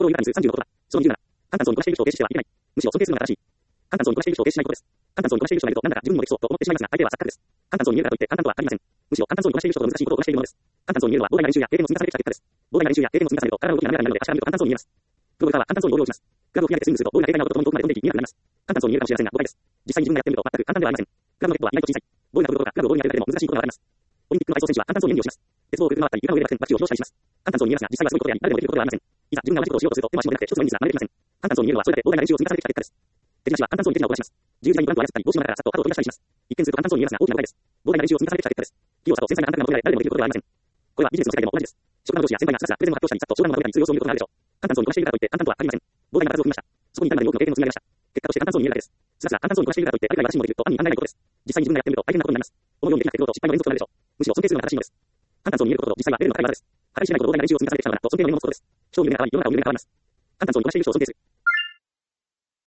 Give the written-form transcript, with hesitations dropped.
を言う数36だ。その理由なら、簡単そうにこなしている人を停止してはいけない。むしろ尊敬するのが正しい。簡単そうにこなしている人を停止しないことです。簡単そうにこなしている人がいると、なんだか自分もできそうと思ってしまいますが、相手は錯覚です。簡単そうに見えるからといって簡単とは限りません。むしろ簡単そうにこなしている人と難しいことをこなしているものです。簡単そうに見えるのは膨大な練習や経験の積み重ねできた結果です。膨大な練習や経験の積み重ねと体の動きが滑らかになるので、足が見ると簡単そうに見えます。プロゴルファーは簡単そうにボールを打ちます。クラブを振り上げてスイングすると、ボールが軽快な音とともに遠くまで飛んでいき、見えなくなります。簡単そうに見えるかもしれませんが、誤解です。実際に自分がやってみると全く簡単ではありません。クラブのヘッドは意外と小さい。ボールが飛ぶことがクラブをボールに当てるだけでも難しいことがわかります。オリンピックの体操選手は簡単そうに演技をします。鉄棒をぐるぐる回ったり、床の上でバク転、バク宙を披露したりします。簡単そうに見えますが、実際はすごいことであり、誰でもできることではありません。いざ自分が同じことをしようとすると、手も足も出なくて一つの演技すら真似できません。簡単そうに見えるのはそれだけ膨大な練習を積み重ねてきた結果です。手品師は簡単そうに手品をこなします。自由自在にブランコを操ったり、帽子の中からさっと鳩を取り出したりします。一見すると簡単そうに見えますが、大きな誤解です。膨大な練習を積み重ねてきた結果です。器用さと繊細な感覚が求められ、誰でもできることではありません。これはビジネスの世界でも同じです。職場の上司や先輩がスラスラプレゼンを発表したり、さっと商談のまとめたりする様子を見ることがあるでしょう。簡単そうにこなしているからといって簡単とは限りません。膨大な数を踏みました。そこに至るまでに多くの経験を積み上げました。結果として簡単そうに見えるだけです。スラスラ簡単そうにこなしているからといって、誰かが私もできると暗に考えないことです。実際に自分がやってみると大変なことになります。思うようにできなくて苦労と失敗の連続となるでしょう。むしろ尊敬するのが正しいのです。簡単そうに見えることと実際はレベルの高い技です。計り知れないほど膨大な練習を積み重ねてきたのだと尊敬の念を持つことです。人を見る目が変わり、世の中を見る目が変わります。簡単そうにこなしている人を尊敬する。